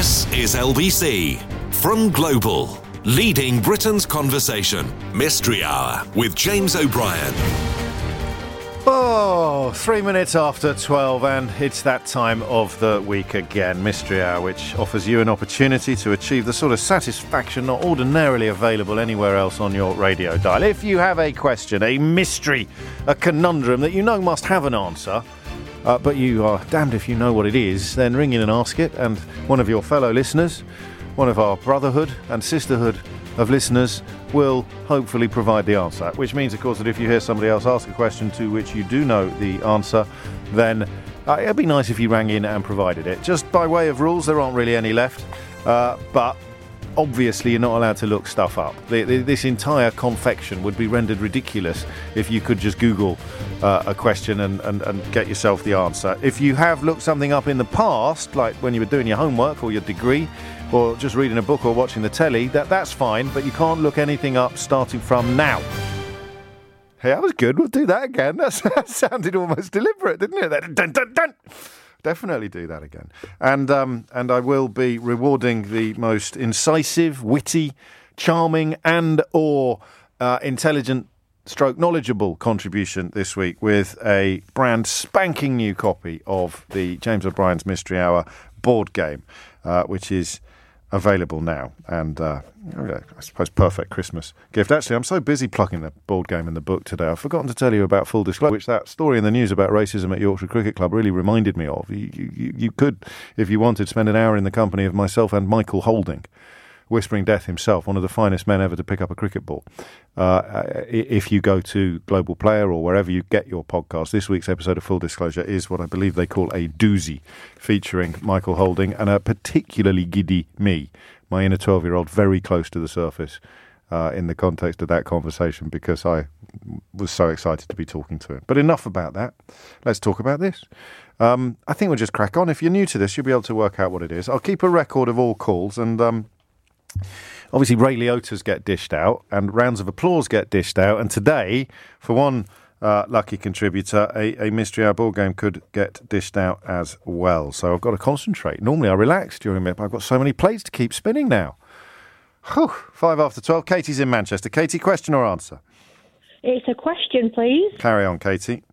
This is LBC from Global, leading Britain's conversation. Mystery Hour with James O'Brien. 3 minutes after 12, and it's that time of the week again, Mystery Hour, which offers you an opportunity to achieve the sort of satisfaction not ordinarily available anywhere else on your radio dial. If you have a question, a mystery, a conundrum that you know must have an answer, but you are damned if you know what it is, then ring in and ask it, and one of your fellow listeners, one of our brotherhood and sisterhood of listeners, will hopefully provide the answer. Which means, of course, that if you hear somebody else ask a question to which you do know the answer, then it'd be nice if you rang in and provided it. Just by way of rules, there aren't really any left, but obviously you're not allowed to look stuff up. This entire confection would be rendered ridiculous if you could just Google a question and get yourself the answer. If you have looked something up in the past, like when you were doing your homework or your degree, or just reading a book or watching the telly, that's fine, but you can't look anything up starting from now. Hey, that was good. We'll do that again. That sounded almost deliberate, didn't it? Dun, dun, dun. Definitely do that again. And I will be rewarding the most incisive, witty, charming and or intelligent stroke knowledgeable contribution this week with a brand spanking new copy of the James O'Brien's Mystery Hour board game, which is available now, and I suppose perfect Christmas gift. Actually, I'm so busy plugging the board game and the book today, I've forgotten to tell you about Full Disclosure, which that story in the news about racism at Yorkshire Cricket Club really reminded me of. You could, if you wanted, spend an hour in the company of myself and Michael Holding, Whispering Death himself, one of the finest men ever to pick up a cricket ball. If you go to Global Player or wherever you get your podcast, this week's episode of Full Disclosure is what I believe they call a doozy, featuring Michael Holding and a particularly giddy me, my inner 12-year-old, very close to the surface in the context of that conversation, because I was so excited to be talking to him. But enough about that. Let's talk about this. I think we'll just crack on. If you're new to this, you'll be able to work out what it is. I'll keep a record of all calls, and obviously, Ray Liotta's get dished out and rounds of applause get dished out. And today, for one lucky contributor, a Mystery Hour board game could get dished out as well. So I've got to concentrate. Normally, I relax during it, but I've got so many plates to keep spinning now. Whew, 5 after 12. Katie's in Manchester. Katie, question or answer? It's a question, please. Carry on, Katie.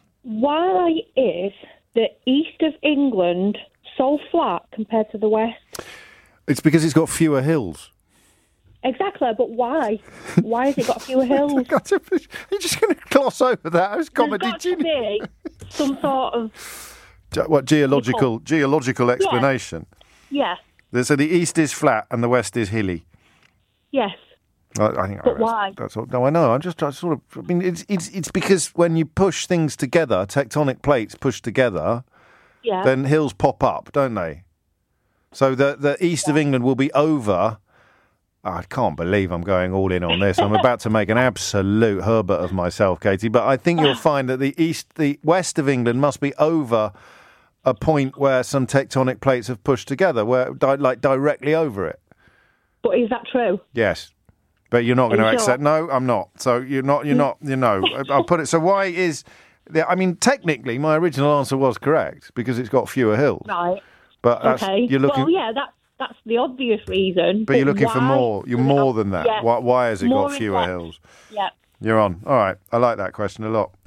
Why is the east of England so flat compared to the west? It's because it's got fewer hills. Exactly, but why? Why has it got fewer hills? You're just going to gloss over that as comedy. There's got to be some sort of... What, geological explanation? Yeah. So the east is flat and the west is hilly? Yes. I think. But why? That's all. No, I know. I mean, it's because when you push things together, tectonic plates push together, then hills pop up, don't they? So the east of England will be over... I can't believe I'm going all in on this. I'm about to make an absolute Herbert of myself, Katie. But I think you'll find that the west of England must be over a point where some tectonic plates have pushed together, like directly over it. But is that true? Yes. But you're not going to accept... Sure? No, I'm not. So you're not, I'll put it... So why is... I mean, technically, my original answer was correct, because it's got fewer hills. Right. But you're looking... Well, yeah, that's the obvious reason. But you're looking for more. You're more than that. Yeah. Why has it More got fewer hills? Yeah. You're on. All right. I like that question a lot.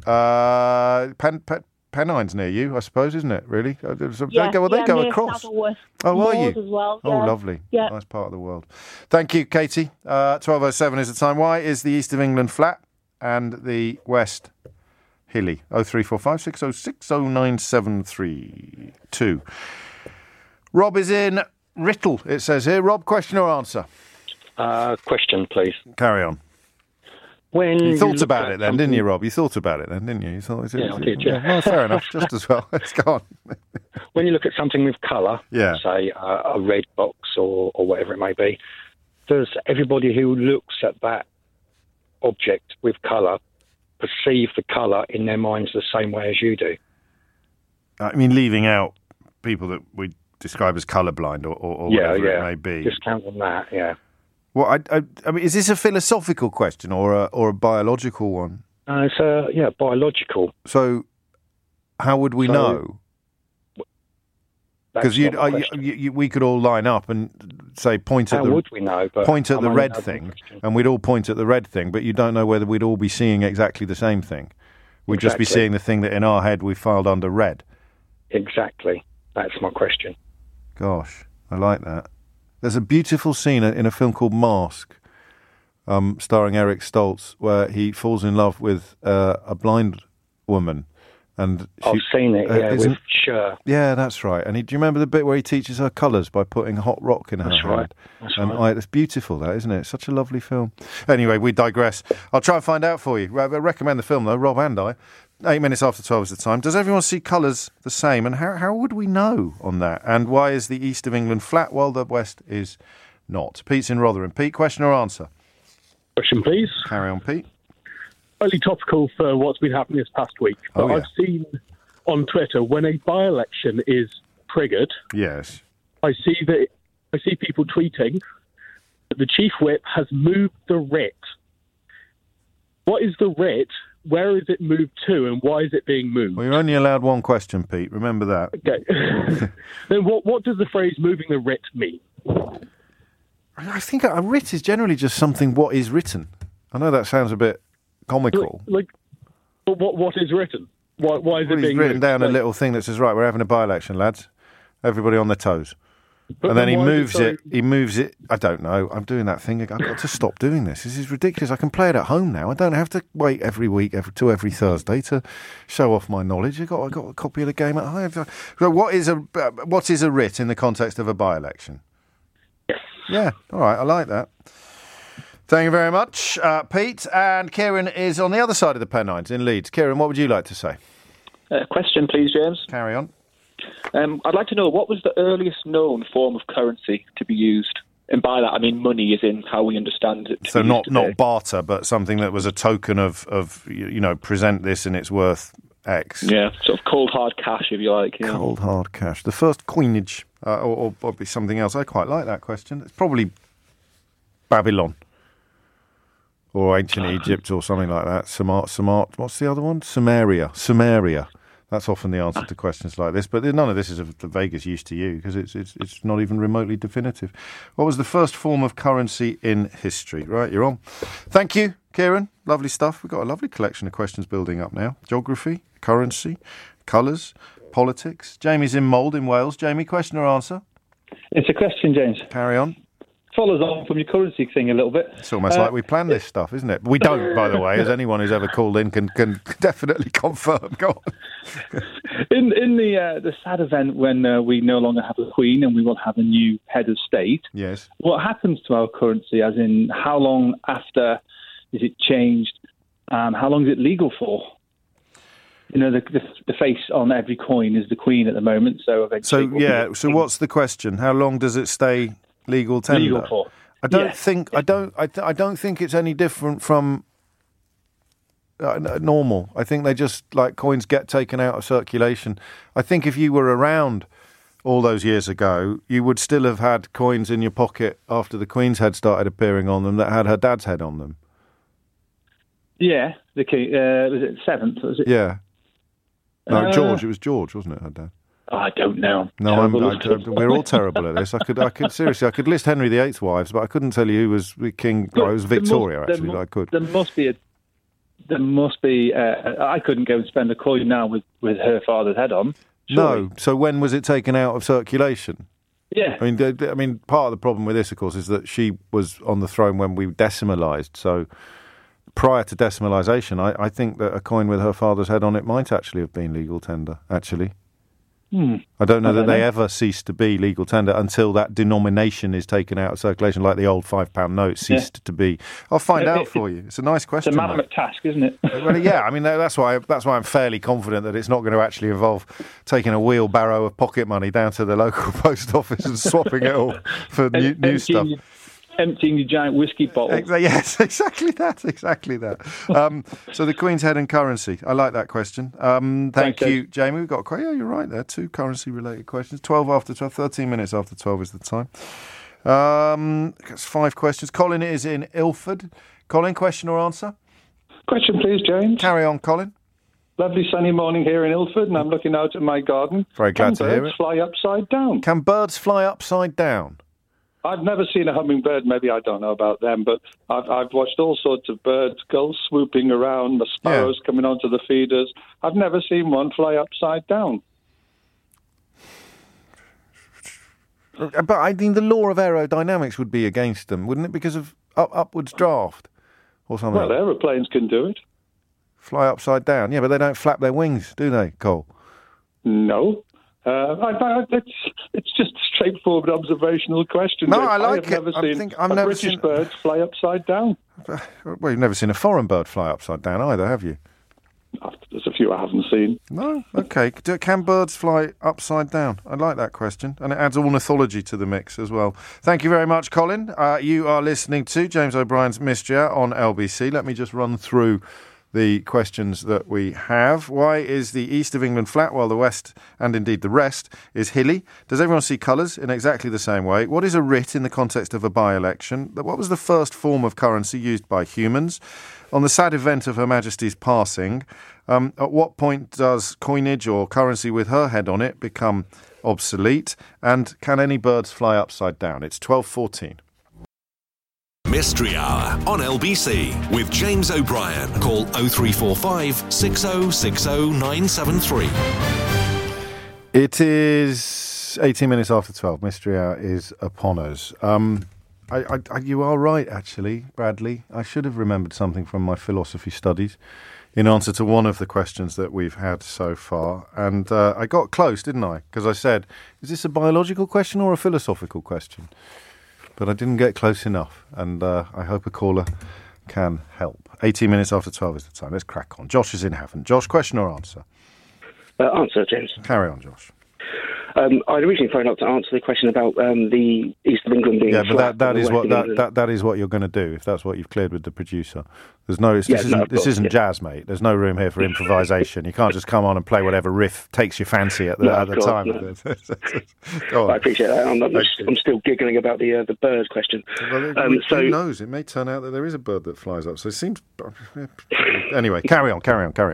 Pennine's near you, I suppose, isn't it, really? They go across. Saddleworth. Oh, are you? As well, Oh, lovely. Yeah. Nice part of the world. Thank you, Katie. 12:07 is the time. Why is the east of England flat and the west hilly? 0345 606 0973 Rob is in Writtle, it says here. Rob, question or answer? Question, please. Carry on. You thought about it then, didn't you, Rob? You thought about it then, didn't you? I did, yeah. Well, fair enough, just as well. Let's go on. When you look at something with colour, say a red box or whatever it may be, does everybody who looks at that object with colour perceive the colour in their minds the same way as you do? I mean, leaving out people that we describe as colourblind or whatever it may be. Discounting that, yeah. Well, I mean, is this a philosophical question or a biological one? It's biological. So, how would we know? Because we could all line up and say point at the red thing, and we'd all point at the red thing, but you don't know whether we'd all be seeing exactly the same thing. We'd just be seeing the thing that in our head we filed under red. Exactly. That's my question. Gosh, I like that. There's a beautiful scene in a film called Mask, starring Eric Stoltz, where he falls in love with a blind woman. And I've seen it, with Cher. Yeah, that's right. And do you remember the bit where he teaches her colours by putting a hot rock in her hand? That's right. It's beautiful, that, isn't it? It's such a lovely film. Anyway, we digress. I'll try and find out for you. I recommend the film, though, Rob and I. 8 minutes after 12 is the time. Does everyone see colours the same? And how would we know on that? And why is the east of England flat while the west is not? Pete's in Rotherham. Pete, question or answer? Question, please. Carry on, Pete. Only topical for what's been happening this past week. But I've seen on Twitter when a by-election is triggered. Yes. I see people tweeting that the chief whip has moved the writ. What is the writ? Where is it moved to, and why is it being moved? Well, you're only allowed one question, Pete. Remember that. Okay. Then what does the phrase "moving the writ" mean? I think a writ is generally just something what is written. I know that sounds a bit comical. What is written? Why is it being written down a little thing that says, right, we're having a by-election, lads. Everybody on their toes. But and then he moves it. I don't know. I'm doing that thing. I've got to stop doing this. This is ridiculous. I can play it at home now. I don't have to wait every week till every Thursday to show off my knowledge. I got a copy of the game at home. So what is a writ in the context of a by-election? Yeah, all right, I like that. Thank you very much, Pete. And Kieran is on the other side of the Pennines in Leeds. Kieran, what would you like to say? Question, please, James. Carry on. I'd like to know, what was the earliest known form of currency to be used? And by that, I mean money, as in how we understand it. So not barter, but something that was a token of present this and it's worth X. Yeah, sort of cold hard cash, if you like. Yeah. Cold hard cash. The first coinage, or probably something else. I quite like that question. It's probably Babylon. Or ancient Egypt or something like that. Samart. What's the other one? Sumeria. That's often the answer to questions like this. But none of this is of the vaguest use to you because it's not even remotely definitive. What was the first form of currency in history? Right, you're on. Thank you, Kieran. Lovely stuff. We've got a lovely collection of questions building up now. Geography, currency, colours, politics. Jamie's in Mould in Wales. Jamie, question or answer? It's a question, James. Carry on. Follows on from your currency thing a little bit. It's almost like we plan this stuff, isn't it? We don't, by the way, as anyone who's ever called in can definitely confirm. Go on. In the sad event when we no longer have a queen and we will have a new head of state, yes. What happens to our currency, as in how long after is it changed? How long is it legal for? You know, the face on every coin is the queen at the moment. So what's the question? How long does it stay legal tender? Legal for. I don't think it's any different from normal. I think they just, like, coins get taken out of circulation. I think if you were around all those years ago, you would still have had coins in your pocket after the Queen's head started appearing on them that had her dad's head on them. Yeah, the king, was it 7th? Was it? Yeah. No, George. It was George, wasn't it, her dad? I don't know. No, we're all terrible at this. I could list Henry VIII's wives, but I couldn't tell you who was king. It was Victoria, actually. I could. There must be. I couldn't go and spend a coin now with her father's head on. Surely. No. So when was it taken out of circulation? Yeah. I mean, part of the problem with this, of course, is that she was on the throne when we decimalised. So prior to decimalisation, I think that a coin with her father's head on it might actually have been legal tender. Actually. I don't know that they ever ceased to be legal tender until that denomination is taken out of circulation, like the old £5 note ceased to be. I'll find out for you. It's a nice question. It's a mammoth task, isn't it? Well, yeah, I mean, that's why I'm fairly confident that it's not going to actually involve taking a wheelbarrow of pocket money down to the local post office and swapping it all for new stuff. Emptying your giant whiskey bottle. Yes, exactly that. So the Queen's head and currency. I like that question. Thank you, Jamie. We've got you're right there. 2 currency-related questions. 13 minutes after 12 is the time. That's 5 questions. Colin is in Ilford. Colin, question or answer? Question, please, James. Carry on, Colin. Lovely sunny morning here in Ilford, and I'm looking out at my garden. Very glad to hear it. Can birds fly upside down? Can birds fly upside down? I've never seen a hummingbird. Maybe I don't know about them, but I've watched all sorts of birds, gulls swooping around, the sparrows coming onto the feeders. I've never seen one fly upside down. But I mean, the law of aerodynamics would be against them, wouldn't it? Because of upwards draft or something. Well, aeroplanes can do it. Fly upside down. Yeah, but they don't flap their wings, do they, Cole? No. It's just a straightforward observational question. No, I like it. I've never seen birds fly upside down. Well, you've never seen a foreign bird fly upside down either, have you? There's a few I haven't seen. No? Okay. Can birds fly upside down? I like that question. And it adds ornithology to the mix as well. Thank you very much, Colin. You are listening to James O'Brien's Mystery Hour on LBC. Let me just run through the questions that we have. Why is the east of England flat while the west, and indeed the rest, is hilly? Does everyone see colours in exactly the same way? What is a writ in the context of a by-election? What was the first form of currency used by humans? On the sad event of Her Majesty's passing, at what point does coinage or currency with her head on it become obsolete? And can any birds fly upside down? It's 12:14. Mystery Hour on LBC with James O'Brien. Call 0345 6060 973. It is 18 minutes after 12. Mystery Hour is upon us. You are right, actually, Bradley. I should have remembered something from my philosophy studies in answer to one of the questions that we've had so far. And I got close, didn't I? Because I said, is this a biological question or a philosophical question? But I didn't get close enough, and I hope a caller can help. 18 minutes after 12 is the time. Let's crack on. Josh is in Havant. Josh, question or answer? Answer, James. Carry on, Josh. I originally phoned up to answer the question about the east of England being flat. But that is what you're going to do if that's what you've cleared with the producer. This isn't jazz, mate. There's no room here for improvisation. You can't just come on and play whatever riff takes your fancy at the time. No. I appreciate that. I'm still giggling about the bird question. Well, who knows? It may turn out that there is a bird that flies up. So it seems. Anyway, carry on.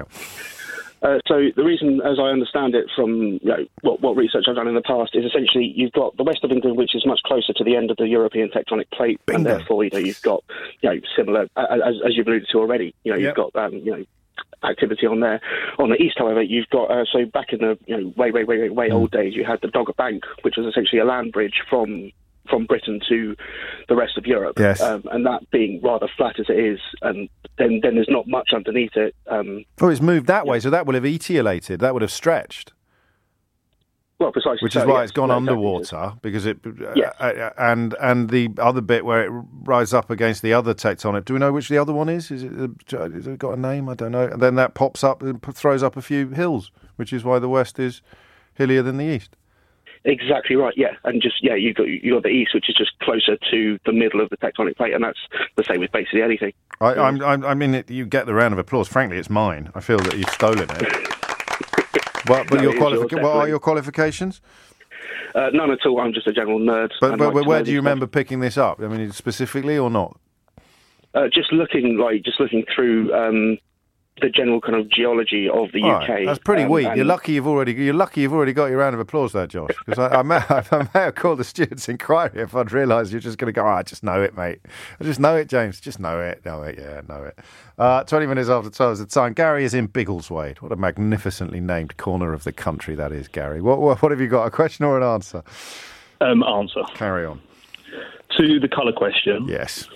So the reason, as I understand it from what research I've done in the past, is essentially you've got the west of England, which is much closer to the end of the European tectonic plate, Bingo. And therefore you've got similar, as you've alluded to already. You've got activity on there. On the east, however, you've got so back in the way old days, you had the Dogger Bank, which was essentially a land bridge from Britain to the rest of Europe, yes. And that being rather flat as it is, and then there's not much underneath it. It's moved that way, so that would have etiolated, that would have stretched. Well, precisely. Which is why it's gone underwater, because it, and the other bit where it rises up against the other tectonic. Do we know which the other one is? Has it got a name? I don't know. And then that pops up and throws up a few hills, which is why the west is hillier than the east. Exactly right, yeah. And you've got the east, which is just closer to the middle of the tectonic plate, and that's the same with basically anything. I mean, you get the round of applause. Frankly, it's mine. I feel that you've stolen it. But what are your qualifications? None at all. I'm just a general nerd. But where do you remember picking this up? I mean, specifically or not? Just looking through the general kind of geology of the UK. Right. That's pretty weak. You're lucky you've already got your round of applause there, Josh. Because I may have called the Students' Inquiry if I'd realised you're just going to go, I just know it, mate. I just know it, James. Just know it. Know it. 20 minutes after 12 is the time. Gary is in Biggleswade. What a magnificently named corner of the country that is, Gary. What have you got, a question or an answer? Answer. Carry on. To the colour question. Yes.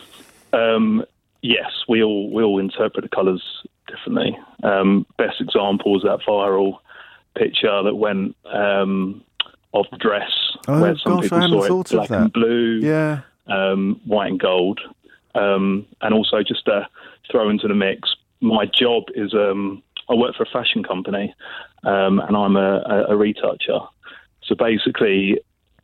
Yes, we all interpret the colours differently. Best example is that viral picture that went of the dress, where some people saw it black and blue, white and gold. And also, just to throw into the mix, my job is I work for a fashion company, and I'm a retoucher. So basically,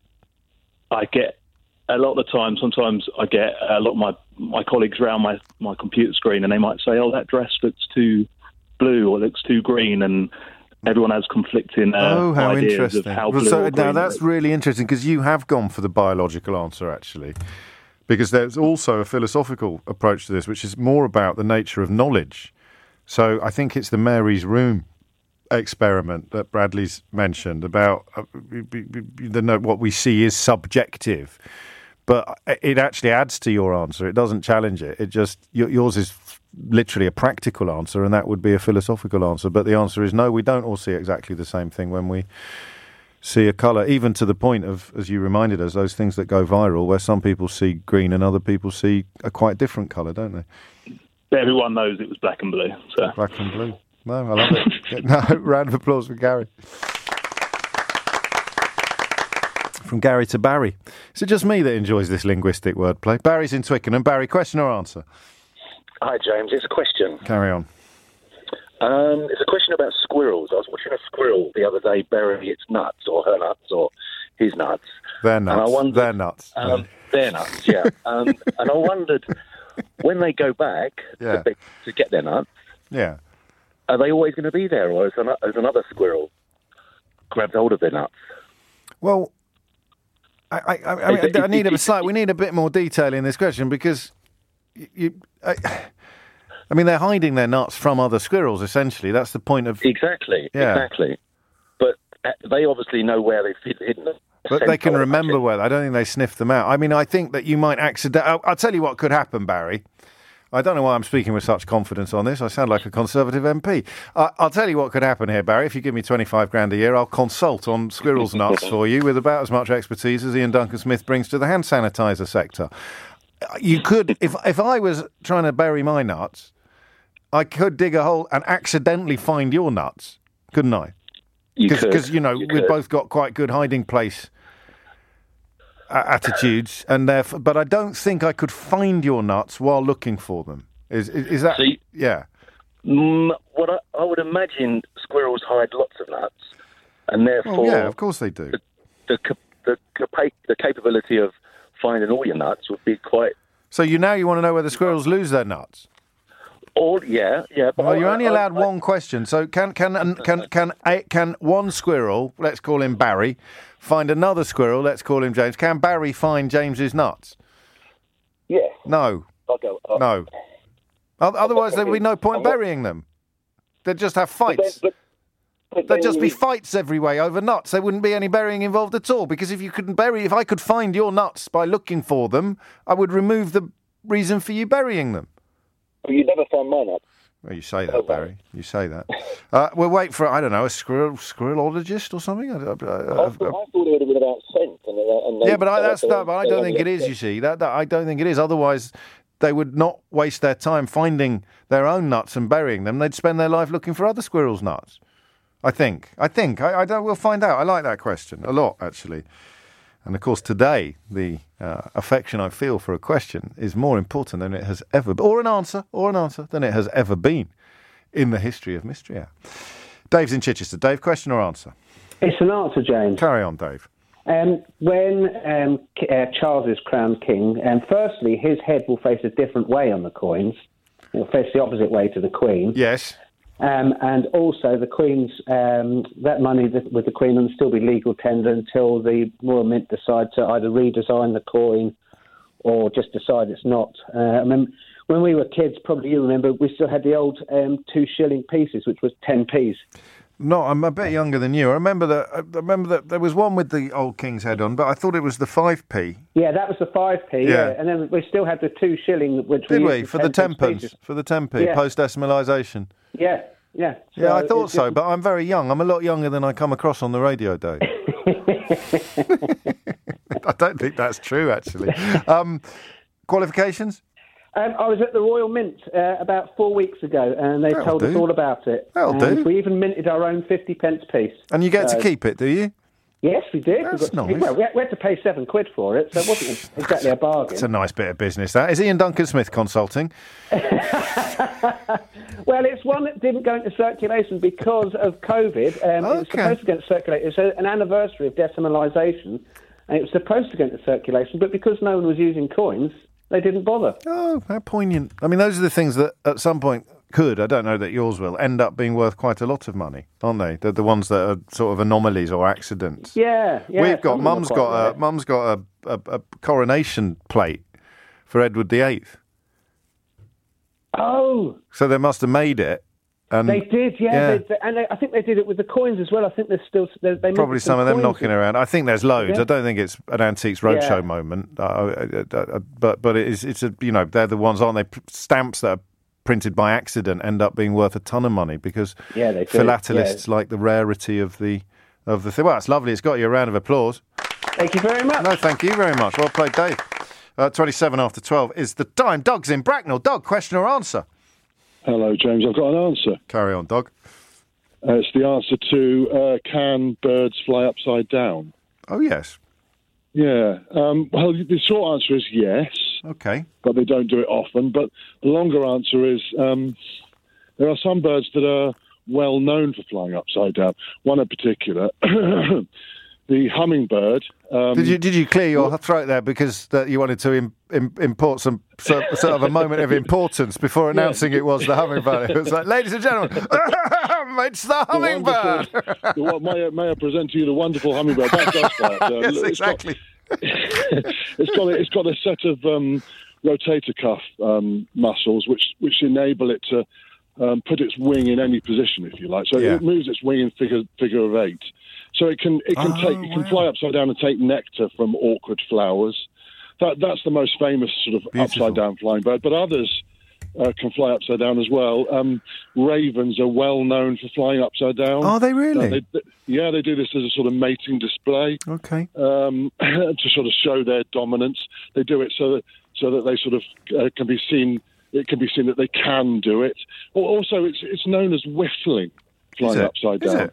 I get a lot of the time, sometimes I get a lot of my colleagues around my computer screen, and they might say, oh, that dress looks too blue or looks too green, and everyone has conflicting ideas of how blue or green. Now, that's really interesting, because you have gone for the biological answer, actually, because there's also a philosophical approach to this, which is more about the nature of knowledge. So I think it's the Mary's Room experiment that Bradley's mentioned about what we see is subjective, but it actually adds to your answer. It doesn't challenge it. It just yours is literally a practical answer, and that would be a philosophical answer. But the answer is no. We don't all see exactly the same thing when we see a colour, even to the point of, as you reminded us, those things that go viral, where some people see green and other people see a quite different colour, don't they? Everyone knows it was black and blue. So. Black and blue. No, I love it. No, round of applause for Gary. From Gary to Barry. Is it just me that enjoys this linguistic wordplay? Barry's in Twickenham. Barry, question or answer? Hi, James. It's a question. Carry on. It's a question about squirrels. I was watching a squirrel the other day bury its nuts, or her nuts, or his nuts. They're nuts. And I wondered, they're nuts. They're nuts, yeah. And I wondered, when they go back to get their nuts, are they always going to be there, or has another squirrel grabbed hold of their nuts? Well, we need a bit more detail in this question, because they're hiding their nuts from other squirrels, essentially. That's the point of... Exactly. But they obviously know where they've hidden them. But they can remember where... I don't think they sniff them out. I mean, I think that you might accidentally... I'll tell you what could happen, Barry. I don't know why I'm speaking with such confidence on this. I sound like a Conservative MP. I'll tell you what could happen here, Barry. If you give me 25 grand a year, I'll consult on squirrels' nuts for you with about as much expertise as Ian Duncan Smith brings to the hand sanitizer sector. You could... If I was trying to bury my nuts, I could dig a hole and accidentally find your nuts, couldn't I? Because, we've both got quite good hiding place attitudes, and but I don't think I could find your nuts while looking for them. Is that... See, yeah. What I would imagine, squirrels hide lots of nuts, and therefore... yeah, of course they do. The capability of finding all your nuts would be quite... So you want to know where the squirrels lose their nuts? Yeah. But well, you're only allowed one question. So can one squirrel, let's call him Barry, find another squirrel, let's call him James? Can Barry find James's nuts? Yes. No. I'll go. No. Otherwise, there would be no point burying them. They'd just have fights. There'd just be fights every way over nuts. There wouldn't be any burying involved at all. Because if I could find your nuts by looking for them, I would remove the reason for you burying them. You never find mine up. Well, you say that, Barry. You say that. We'll wait for, I don't know, a squirrelologist or something. I thought it would have been about scent. But I don't think it is, you see. I don't think it is. Otherwise, they would not waste their time finding their own nuts and burying them. They'd spend their life looking for other squirrels' nuts. I think. We'll find out. I like that question a lot, actually. And, of course, today, the affection I feel for a question is more important than it has ever been, or an answer than it has ever been in the history of Mystery Hour. Dave's in Chichester. Dave, question or answer? It's an answer, James. Carry on, Dave. When Charles is crowned king, firstly, his head will face a different way on the coins. It will face the opposite way to the Queen. Yes. And also the Queen's, that money with the Queen will still be legal tender until the Royal Mint decide to either redesign the coin or just decide it's not. I mean, when we were kids, probably you remember, we still had the old 2 shilling pieces, which was 10p's. No, I'm a bit younger than you. I remember that there was one with the old King's head on, but I thought it was the 5p. Yeah, that was the 5p, yeah. And then we still had the 2 shilling, which did we? For the 10p, post-decimalisation. Yeah. So I thought so, but I'm very young. I'm a lot younger than I come across on the radio, Dave. I don't think that's true, actually. Qualifications? I was at the Royal Mint about 4 weeks ago, and they told us all about it. That'll do. We even minted our own 50p piece. And you get to keep it, do you? Yes, we did. That's nice. We had to pay £7 for it, so it wasn't exactly a bargain. It's a nice bit of business, that. Is Ian Duncan Smith consulting? Well, it's one that didn't go into circulation because of COVID. It was supposed to go into circulation. It's an anniversary of decimalisation, and it was supposed to go into circulation, but because no one was using coins, they didn't bother. Oh, how poignant. I mean, those are the things that at some point could, I don't know that yours will, end up being worth quite a lot of money, aren't they? They're the ones that are sort of anomalies or accidents. Yeah. We've got, Mum's got a coronation plate for Edward VIII. Oh. So they must have made it They did, yeah. And I think they did it with the coins as well. I think there's still... They probably some of them knocking around. I think there's loads. Yeah. I don't think it's an Antiques Roadshow moment. But it's a, they're the ones, aren't they? Stamps that are printed by accident end up being worth a ton of money because philatelists like the rarity of the thing. Well, it's lovely. It's got you a round of applause. Thank you very much. No, thank you very much. Well played, Dave. 27 after 12 is the time. Doug's in Bracknell. Doug, question or answer? Hello, James. I've got an answer. Carry on, Doug. It's the answer to can birds fly upside down? Oh, yes. Yeah. Well, the short answer is yes. Okay. But they don't do it often. But the longer answer is there are some birds that are well known for flying upside down. One in particular, the hummingbird. Did you clear your throat there because you wanted to import some sort of a moment of importance before announcing it was the hummingbird? It was like, ladies and gentlemen, it's the hummingbird. May I present to you the wonderful hummingbird? That does fly. Yes, exactly. It's got a set of rotator cuff muscles which enable it to put its wing in any position, if you like. So it moves its wing in figure of 8. So it can fly upside down and take nectar from awkward flowers. That's the most famous sort of upside down flying bird. But others can fly upside down as well. Ravens are well known for flying upside down. Are they really? They do this as a sort of mating display. Okay. To sort of show their dominance. They do it so that they sort of can be seen. It can be seen that they can do it. Also, it's known as whiffling, flying upside down.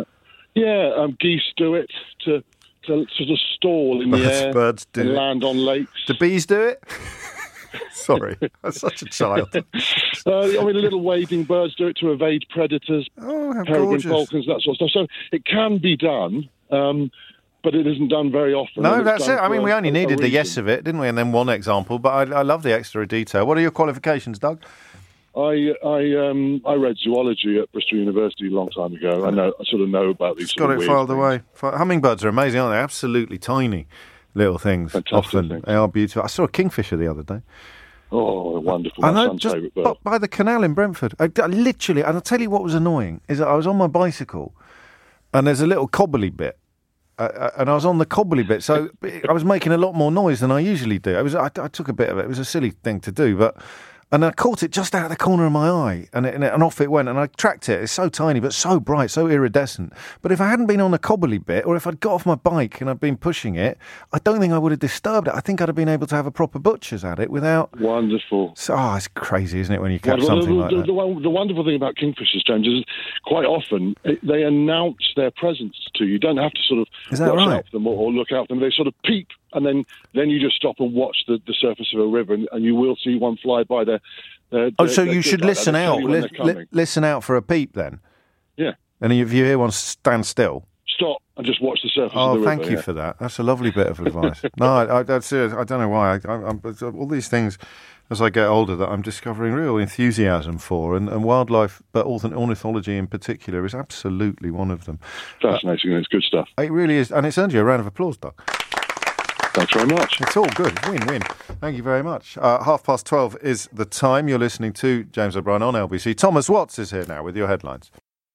Geese do it to sort of stall in the air. Birds do and land on lakes. Do bees do it? Sorry, I'm such a child. Little wading birds do it to evade predators. Oh, how peregrine gorgeous. falcons, that sort of stuff. So it can be done, but it isn't done very often. No, that's it. I mean, we only needed the yes of it, didn't we? And then one example, but I love the extra detail. What are your qualifications, Doug? I read zoology at Bristol University a long time ago. I sort of know about these. Got it filed away. Hummingbirds are amazing, aren't they? Absolutely tiny little things. Fantastic often things. They are beautiful. I saw a kingfisher the other day. Oh, wonderful! My son's favourite bird. By the canal in Brentford. Literally, and I'll tell you what was annoying is that I was on my bicycle, and there's a little cobbly bit. And I was on the cobbly bit, so I was making a lot more noise than I usually do. I took a bit of it. It was a silly thing to do, and I caught it just out of the corner of my eye, and off it went, and I tracked it. It's so tiny, but so bright, so iridescent. But if I hadn't been on the cobbly bit, or if I'd got off my bike and I'd been pushing it, I don't think I would have disturbed it. I think I'd have been able to have a proper butcher's at it without... Wonderful. It's crazy, isn't it, when you catch something like that? The wonderful thing about kingfishers, James, is quite often they announce their presence to you. You don't have to sort of watch out for them or look out for them. They sort of peep, and then you just stop and watch the surface of a river, and you will see one fly by there. So you should listen out. Listen out for a peep then. Yeah. And if you hear one, stand still. Stop and just watch the surface of the river. Oh, thank you for that. That's a lovely bit of advice. No, that's it. I don't know why. I'm all these things, as I get older, that I'm discovering real enthusiasm for, and wildlife, but ornithology in particular, is absolutely one of them. Fascinating, and it's good stuff. It really is, and it's earned you a round of applause, Doug. Thanks very much. It's all good. Win-win. Thank you very much. 12:30 is the time. You're listening to James O'Brien on LBC. Thomas Watts is here now with your headlines.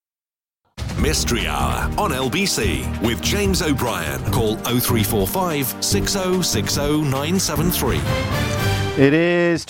Mystery Hour on LBC with James O'Brien. Call 0345 6060 973. It is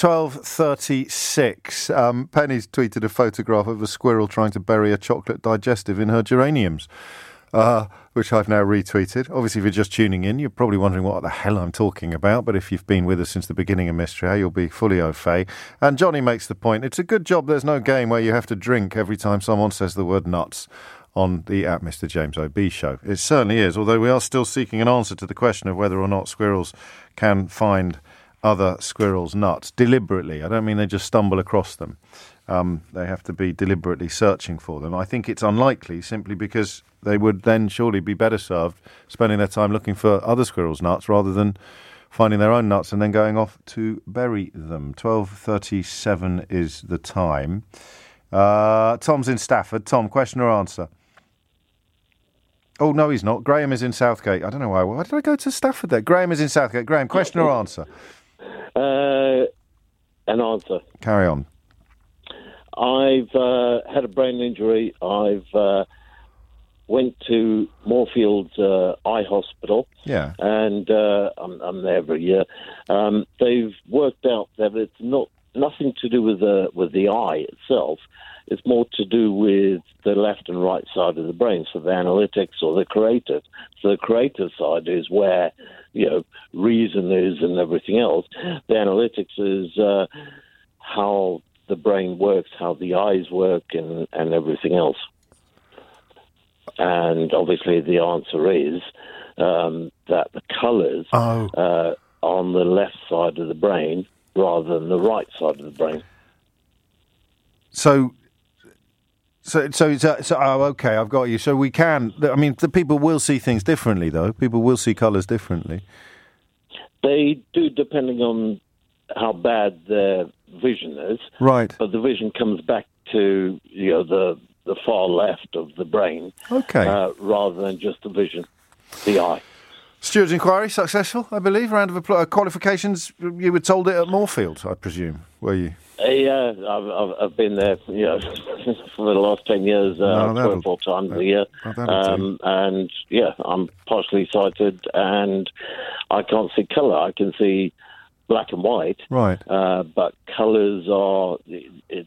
12:36. Penny's tweeted a photograph of a squirrel trying to bury a chocolate digestive in her geraniums. Which I've now retweeted. Obviously, if you're just tuning in, you're probably wondering what the hell I'm talking about. But if you've been with us since the beginning of Mystery Hour, you'll be fully au fait. And Johnny makes the point, it's a good job there's no game where you have to drink every time someone says the word nuts on the at Mr. James O.B. show. It certainly is, although we are still seeking an answer to the question of whether or not squirrels can find other squirrels' nuts deliberately. I don't mean they just stumble across them. They have to be deliberately searching for them. I think it's unlikely, simply because they would then surely be better served spending their time looking for other squirrels' nuts rather than finding their own nuts and then going off to bury them. 12:37 is the time. Tom's in Stafford. Tom, question or answer? Oh, no, he's not. Graham is in Southgate. I don't know why. Why did I go to Stafford there? Graham is in Southgate. Graham, question or answer? An answer. Carry on. I've had a brain injury. I've went to Moorfields Eye Hospital. Yeah. And I'm there every year. They've worked out that it's nothing to do with the eye itself. It's more to do with the left and right side of the brain, so the analytics or the creative. So the creative side is where, reason is and everything else. The analytics is how the brain works, how the eyes work, and everything else. And obviously the answer is that the colours on the left side of the brain rather than the right side of the brain. So okay, I've got you. So we can, the people will see things differently, though. People will see colours differently. They do, depending on how bad their vision is. Right. But the vision comes back to, the far left of the brain. Okay. Rather than just the vision, the eye. Stewart's inquiry successful, I believe. Round of applause. Qualifications, you were told it at Moorfield, I presume, were you? Yeah, I've been there, for the last 10 years, 3 or 4 times a year. And, I'm partially sighted, and I can't see colour. I can see black and white. Right. But colours are, if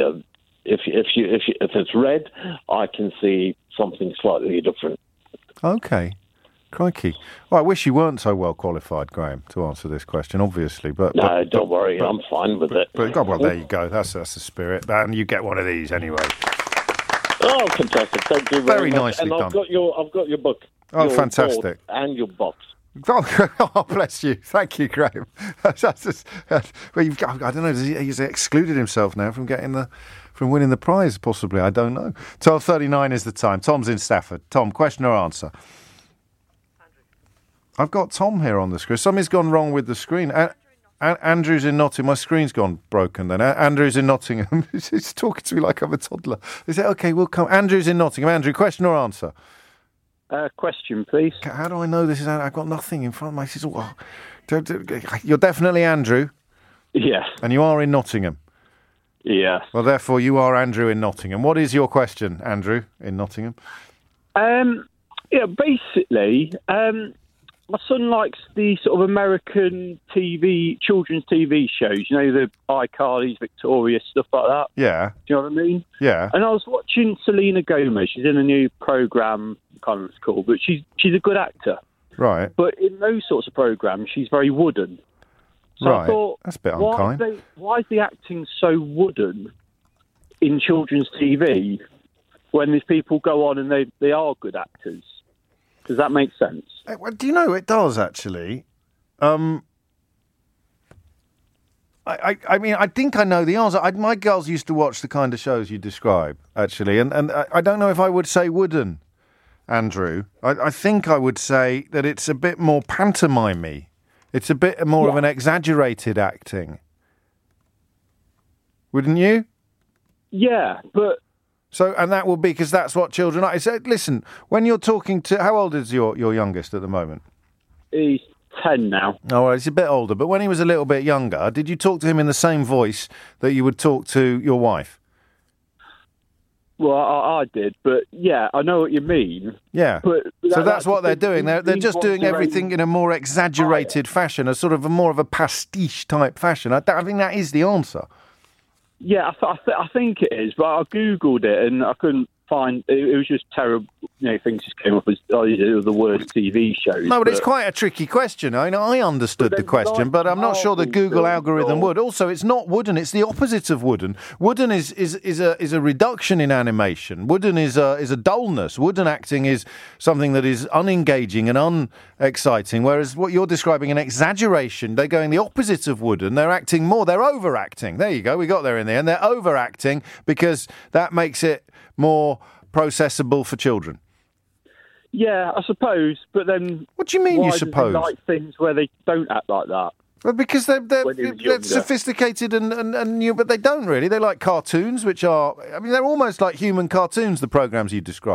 it's red, I can see something slightly different. Okay. Crikey. Well, I wish you weren't so well qualified, Graham, to answer this question, obviously. But don't worry, I'm fine with it. Well, there you go. That's the spirit. And you get one of these anyway. Oh, fantastic! Thank you very much. Nicely done. I've got your book. Oh, fantastic! And your box. Oh, bless you. Thank you, Graham. Well, I don't know. He's excluded himself now from winning the prize, possibly. I don't know. 12:39 is the time. Tom's in Stafford. Tom, question or answer? I've got Tom here on the screen. Something's gone wrong with the screen. Andrew's in Nottingham. My screen's gone broken then. Andrew's in Nottingham. He's talking to me like I'm a toddler. Is it okay? We'll come. Andrew's in Nottingham. Andrew, question or answer? Question, please. How do I know this is... I've got nothing in front of me. You're definitely Andrew? Yes. And you are in Nottingham? Yes. Well, therefore, you are Andrew in Nottingham. What is your question, Andrew, in Nottingham? Basically... my son likes the sort of American children's TV shows, the iCarly's, Victoria, stuff like that. Yeah. Do you know what I mean? Yeah. And I was watching Selena Gomez. She's in a new programme, I can't remember what it's called, but she's a good actor. Right. But in those sorts of programmes, she's very wooden. So right. I thought, that's a bit unkind. Why is the acting so wooden in children's TV when these people go on and they are good actors? Does that make sense? Well, do you know, it does, actually. I think I know the answer. My girls used to watch the kind of shows you describe, actually, and I don't know if I would say wooden, Andrew. I think I would say that it's a bit more pantomime-y. It's a bit more of an exaggerated acting. Wouldn't you? Yeah, but... So, and that will be because that's what children are. So, listen, when you're talking to... How old is your youngest at the moment? He's 10 now. Oh, well, he's a bit older. But when he was a little bit younger, did you talk to him in the same voice that you would talk to your wife? Well, I did, but yeah, I know what you mean. Yeah. But so that's what they're doing. They're just doing everything in a more exaggerated fashion, a sort of more of a pastiche type fashion. I think that is the answer. Yeah, I think it is, but I Googled it and I couldn't find... It was just terrible. Things just came up as the words TV shows. No, but it's quite a tricky question. I understood the question, but I'm not sure the Google algorithm would. Also, it's not wooden. It's the opposite of wooden. Wooden is a reduction in animation. Wooden is a dullness. Wooden acting is something that is unengaging and unexciting, whereas what you're describing, an exaggeration, they're going the opposite of wooden. They're acting more. They're overacting. There you go. We got there in the end. They're overacting because that makes it more processable for children. Yeah, I suppose, but then... What do you mean, you suppose? Why do they like things where they don't act like that? Well, because they're sophisticated and new, but they don't really. They like cartoons, which are... they're almost like human cartoons, the programmes you describe.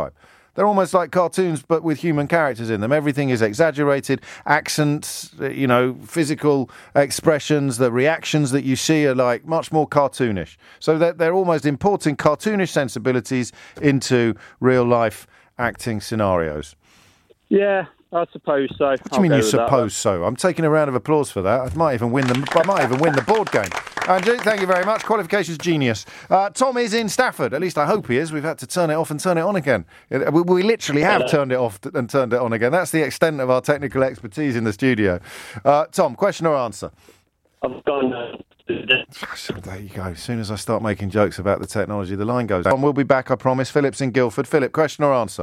They're almost like cartoons, but with human characters in them. Everything is exaggerated. Accents, physical expressions, the reactions that you see are like much more cartoonish. So they're almost importing cartoonish sensibilities into real-life acting scenarios. Yeah, I suppose so. What do you mean you suppose so? I'm taking a round of applause for that. I might even win the board game. Andrew, thank you very much. Qualifications genius. Tom is in Stafford. At least I hope he is. We've had to turn it off and turn it on again. We literally have turned it off and turned it on again. That's the extent of our technical expertise in the studio. Tom, question or answer? I've gone... There you go. As soon as I start making jokes about the technology, the line goes on. We'll be back, I promise. Philip's in Guildford. Philip, question or answer?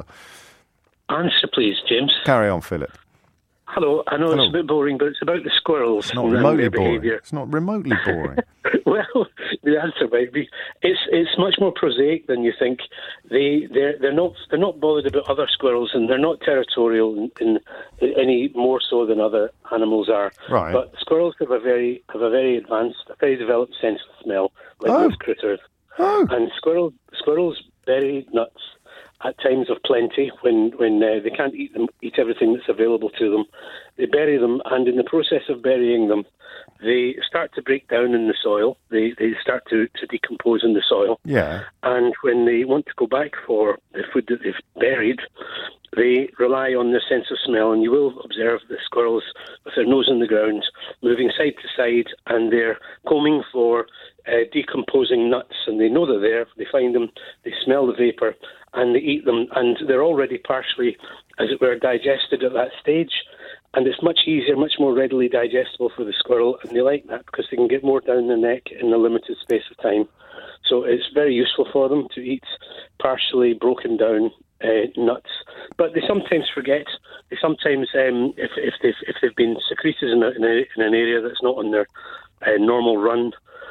Answer, please, James. Carry on, Philip. Hello. I know it's a bit boring, but it's about the squirrels. It's not remotely boring. It's not remotely boring. Well, the answer might be it's much more prosaic than you think. They're not bothered about other squirrels, and they're not territorial in any more so than other animals are. Right. But squirrels have a very advanced, a very developed sense of smell, like most critters. Oh. And squirrels bury nuts at times of plenty when they can't eat everything that's available to them. They bury them, and in the process of burying them, they start to break down in the soil. They start to decompose in the soil. Yeah. And when they want to go back for the food that they've buried, they rely on their sense of smell, and you will observe the squirrels with their nose in the ground, moving side to side, and they're combing for decomposing nuts, and they know they're there. They find them, they smell the vapour, and they eat them, and they're already partially, as it were, digested at that stage. And it's much easier, much more readily digestible for the squirrel, and they like that because they can get more down the neck in a limited space of time. So it's very useful for them to eat partially broken down nuts. But they sometimes forget. They sometimes, if they've been secreted in an area that's not on their normal run,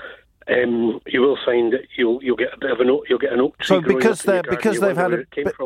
you will find that you'll get a bit of an oak tree. So because they've had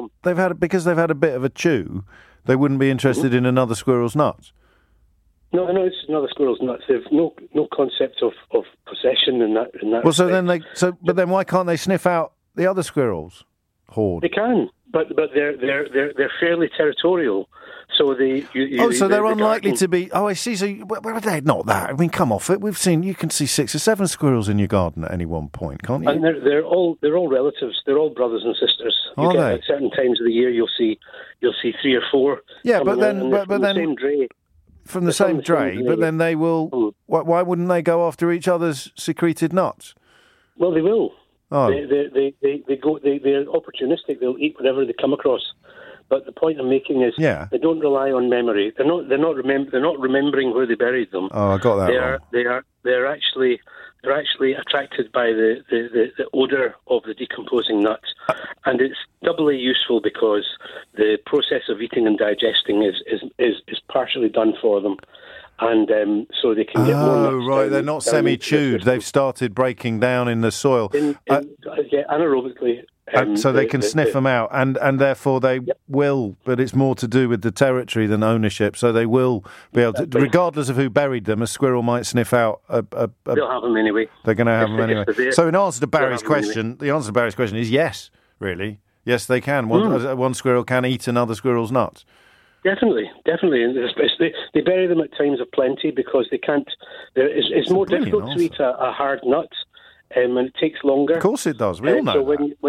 a bit of a chew, they wouldn't be interested in another squirrel's nuts. No, it's another squirrel's nuts. They've no concept of possession in that. Well, but then why can't they sniff out the other squirrels' horde? They can, but they're fairly territorial. So they're unlikely to be. Oh, I see. So they're not that. I mean, come off it. You can see 6 or 7 squirrels in your garden at any one point, can't you? And they're all relatives. They're all brothers and sisters. At certain times of the year, you'll see 3 or 4. Yeah, but then the same dray. From the same dray, but then they will. Why wouldn't they go after each other's secreted nuts? Well, they will. Oh. They're opportunistic. They'll eat whatever they come across. But the point I'm making is they don't rely on memory. They're not remembering where they buried them. Oh, I got that wrong. They're actually attracted by the odour of the decomposing nuts, and it's doubly useful because the process of eating and digesting is partially done for them, and so they can get more nuts. Oh, right, they're not semi-chewed. They've started breaking down in the soil. Anaerobically. So they can sniff them out, and therefore they will, but it's more to do with the territory than ownership, so they will be able to, regardless of who buried them, a squirrel might sniff out they'll have them anyway. They're going to have them anyway. So in answer to Barry's question, the answer to Barry's question is yes, really. Yes, they can. One squirrel can eat another squirrel's nuts. Definitely. And especially they bury them at times of plenty because they can't. It's more difficult to eat a hard nut. And it takes longer. Of course it does. We all know.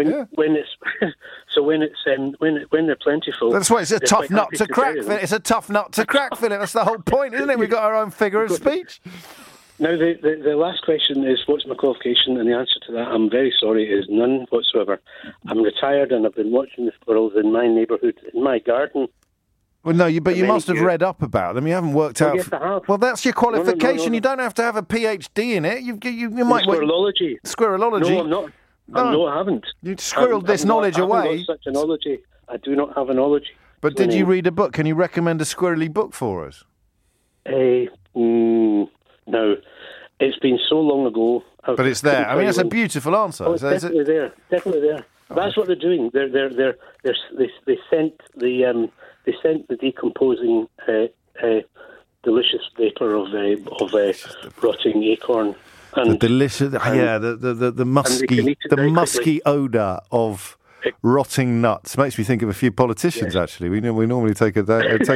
So when they're plentiful. That's why it's a tough nut to crack. It's a tough nut to crack, Philip. That's the whole point, isn't it? We've got our own figure of speech. Now the last question is what's my qualification, and the answer to that, I'm very sorry, is none whatsoever. I'm retired and I've been watching the squirrels in my neighbourhood, in my garden. Well, no, but you must have read up about them. You haven't worked out. Yes, I have. Well, that's your qualification. No. You don't have to have a PhD in it. You might. Squirrelology. Squirrelology. No, I'm not. No, I haven't. You squirreled this knowledge away. I haven't got such a knowledge. I do not have a knowledge. But did you read a book? Can you recommend a squirrely book for us? No. It's been so long ago. But it's there. I mean, that's a beautiful answer. Oh, it's definitely there. Definitely there. That's what they're doing. They sent the decomposing delicious vapour of rotting acorn. And, the delicious, the musky odour of Rotting nuts makes me think of a few politicians. Actually, we normally take an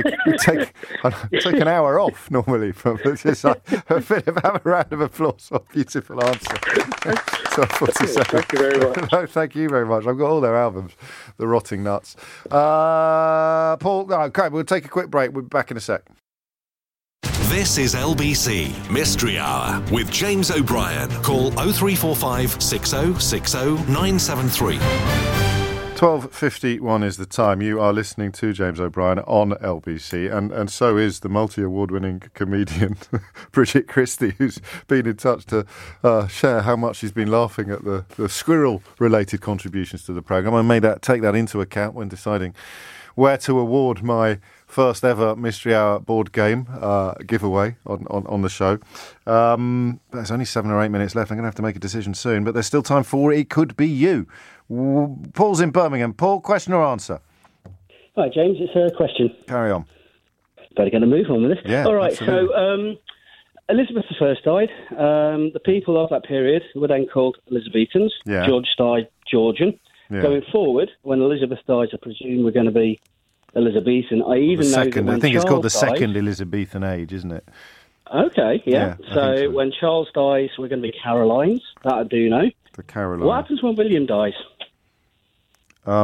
hour off normally from just like a bit of have a round of applause for a beautiful answer. Thank you very much. No, thank you very much. I've got all their albums, the Rotting Nuts. Paul, okay, we'll take a quick break. We'll be back in a sec. This is LBC Mystery Hour with James O'Brien. Call 0345 6060 973. 12:51 is the time. You are listening to James O'Brien on LBC, and so is the multi-award-winning comedian Bridget Christie, who's been in touch to share how much she's been laughing at the squirrel-related contributions to the programme. I take that into account when deciding where to award my first ever Mystery Hour board game giveaway on the show. There's only 7 or 8 minutes left. I'm going to have to make a decision soon, but there's still time for it. It could be you. Paul's in Birmingham. Paul, question or answer? Hi, James. It's a question. Carry on. Better get a move on with this. Yeah, all right, absolutely. so Elizabeth I died. The people of that period were then called Elizabethans. Yeah. George died Georgian. Yeah. Going forward, when Elizabeth dies, I presume we're going to be Elizabethan. I think it's called the second Elizabethan age, isn't it? Okay, yeah. So when Charles dies, we're going to be Carolines. That I do know. The Carolines. What happens when William dies? I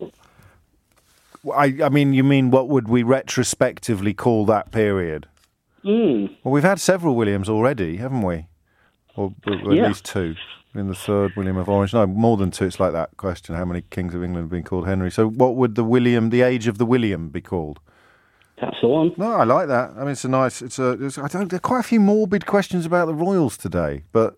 mean, you mean what would we retrospectively call that period? Well, we've had several Williams already, haven't we? Or at least 2. In the third William of Orange. No, more than 2. It's like that question, how many kings of England have been called Henry? So what would the age of the William be called? That's the one. No, I like that. I mean, there are quite a few morbid questions about the royals today, but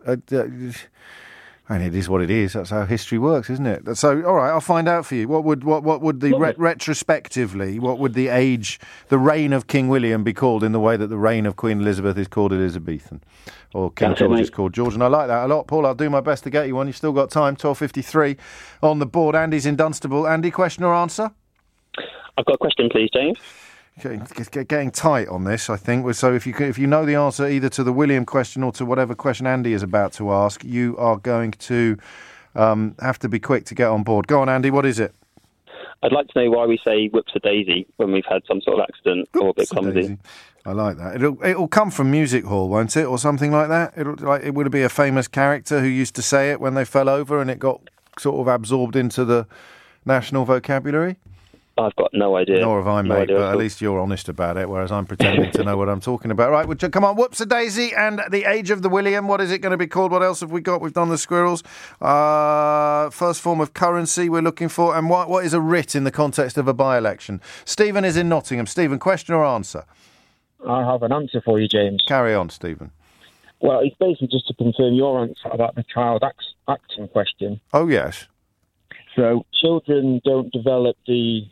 and it is what it is. That's how history works, isn't it? So, all right, I'll find out for you. What would the retrospectively? What would the reign of King William be called in the way that the reign of Queen Elizabeth is called Elizabethan, or King George is called Georgian? I like that a lot, Paul. I'll do my best to get you one. You've still got time. 12:53 on the board. Andy's in Dunstable. Andy, question or answer? I've got a question, please, James. Getting tight on this, I think. So if you know the answer either to the William question or to whatever question Andy is about to ask, you are going to have to be quick to get on board. Go on, Andy. What is it? I'd like to know why we say "whoops a daisy" when we've had some sort of accident or a bit clumsy. I like that. It'll come from music hall, won't it, or something like that? It would be a famous character who used to say it when they fell over, and it got sort of absorbed into the national vocabulary. I've got no idea. Nor have I, mate, but at least you're honest about it, whereas I'm pretending to know what I'm talking about. Right, come on, whoops-a-daisy and the age of the William. What is it going to be called? What else have we got? We've done the squirrels. First form of currency we're looking for. And what is a writ in the context of a by-election? Stephen is in Nottingham. Stephen, question or answer? I have an answer for you, James. Carry on, Stephen. Well, it's basically just to confirm your answer about the child acting question. Oh, yes. So children don't develop the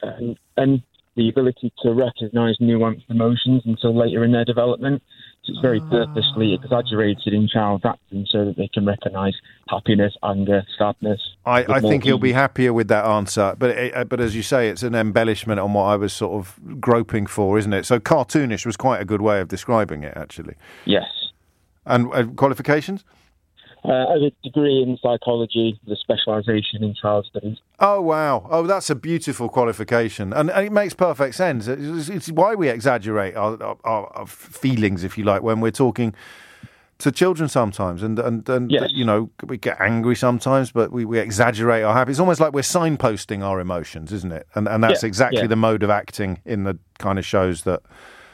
ability to recognise nuanced emotions until later in their development. So it's very purposely exaggerated in child acting so that they can recognise happiness, anger, sadness. I think he'll be happier with that answer. But as you say, it's an embellishment on what I was sort of groping for, isn't it? So cartoonish was quite a good way of describing it, actually. Yes. And qualifications? I have a degree in psychology with a specialisation in child studies. Oh, wow. Oh, that's a beautiful qualification. And it makes perfect sense. It's why we exaggerate our feelings, if you like, when we're talking to children sometimes. And yes. You know, we get angry sometimes, but we exaggerate our happiness. It's almost like we're signposting our emotions, isn't it? And that's exactly the mode of acting in the kind of shows that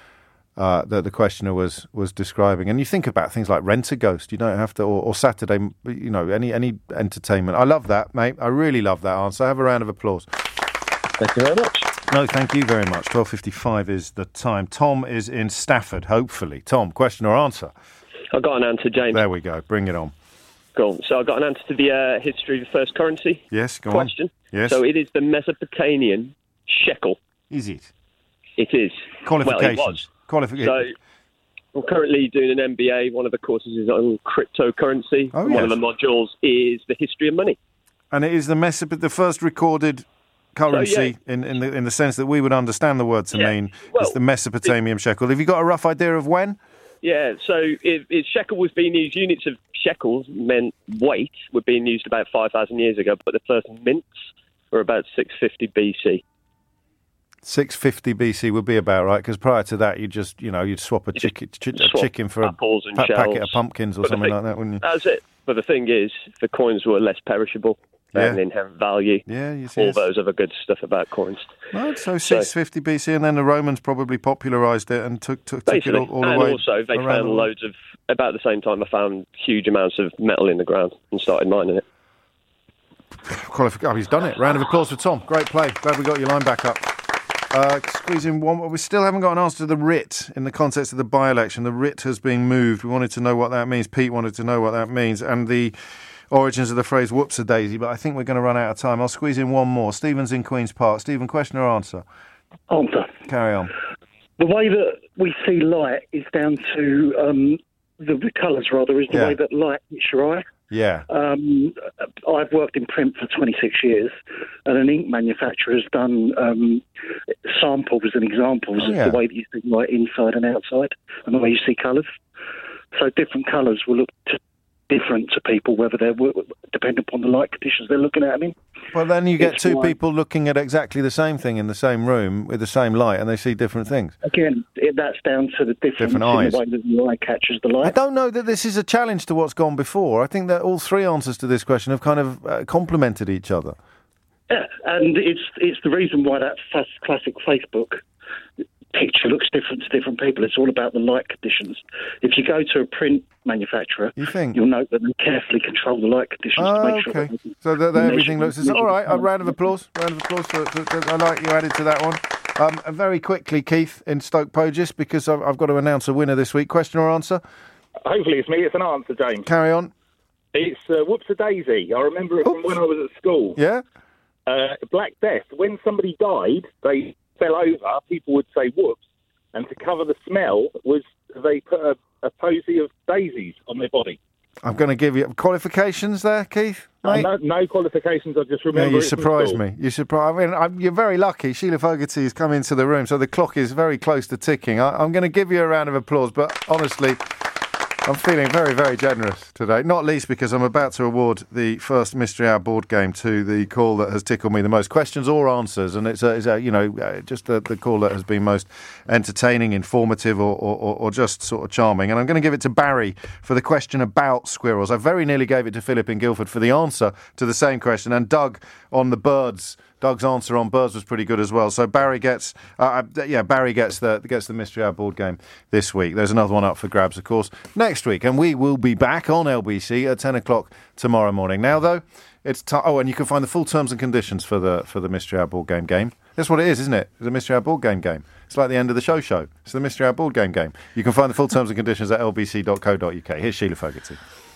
the questioner was describing. And you think about things like Rent-A-Ghost, you don't have to, or Saturday, you know, any entertainment. I love that, mate. I really love that answer. Have a round of applause. Thank you very much. No, thank you very much. 12:55 is the time. Tom is in Stafford, hopefully. Tom, question or answer? I've got an answer, James. There we go. Bring it on. Cool. So I've got an answer to the history of the first currency. Yes, go question. On. Yes. So it is the Mesopotamian shekel. Is it? It is. Qualifications. Well, it was. So I'm currently doing an MBA. One of the courses is on cryptocurrency. Oh, and one of the modules is the history of money. And it is the first recorded currency in the sense that we would understand the word to mean. It's the Mesopotamian shekel. Have you got a rough idea of when? Yeah, so shekel was being used, units of shekels meant weight, were being used about 5,000 years ago, but the first mints were about 650 BC. 650 BC would be about right, because prior to that, you'd swap a chicken for apples and packet of pumpkins or something like that, wouldn't you? That's it. But the thing is, the coins were less perishable. They had an inherent value. Yeah, you see. All those other good stuff about coins. Right, so 650 BC, and then the Romans probably popularised it and took it all the way. And also, they found loads of, about the same time, I found huge amounts of metal in the ground and started mining it. He's done it. Round of applause for Tom. Great play. Glad we got your line back up. Squeeze in one. We still haven't got an answer to the writ in the context of the by-election. The writ has been moved. We wanted to know what that means. Pete wanted to know what that means. And the origins of the phrase whoops-a-daisy, but I think we're going to run out of time. I'll squeeze in one more. Stephen's in Queen's Park. Stephen, question or answer? Answer. Carry on. The way that we see light is down to the colours, rather, is the way that light hits your eye. Yeah. I've worked in print for 26 years, and an ink manufacturer has done samples and examples of the way that you see light inside and outside, and the way you see colours. So different colours will look different to people, whether they're depending upon the light conditions they're looking at them in. Well, then you get two people looking at exactly the same thing in the same room with the same light, and they see different things. Again, that's down to the different eyes. In the way that the eye catches the light. I don't know that this is a challenge to what's gone before. I think that all three answers to this question have kind of complemented each other. Yeah, and it's the reason why that classic Facebook picture looks different to different people. It's all about the light conditions. If you go to a print manufacturer, you'll note that they carefully control the light conditions to make sure that so that everything looks all right. A round of applause. For I like you added to that one. And very quickly, Keith in Stoke Poges, because I've got to announce a winner this week. Question or answer? Hopefully it's me. It's an answer, James. Carry on. It's whoops-a-daisy. I remember it from when I was at school. Yeah? Black Death. When somebody died, they fell over, people would say whoops, and to cover the smell they put a posy of daisies on their body. I'm going to give you qualifications there, Keith. No qualifications. I just remember. Yeah, you surprised me. You're very lucky. Sheila Fogarty has come into the room, so the clock is very close to ticking. I'm going to give you a round of applause, but honestly, I'm feeling very, very generous today, not least because I'm about to award the first Mystery Hour board game to the call that has tickled me the most. Questions or answers, and it's just the call that has been most entertaining, informative, or just sort of charming. And I'm going to give it to Barry for the question about squirrels. I very nearly gave it to Philip in Guildford for the answer to the same question, and Doug on the birds. Doug's answer on birds was pretty good as well. So Barry gets the Mystery Hour board game this week. There's another one up for grabs, of course, next week, and we will be back on LBC at 10 o'clock tomorrow morning. Now, though, it's time. Oh, and you can find the full terms and conditions for the Mystery Hour board game. That's what it is, isn't it? It's a Mystery Hour board game. It's like the end of the show. It's the Mystery Hour board game. You can find the full terms and conditions at lbc.co.uk. Here's Sheila Fogarty.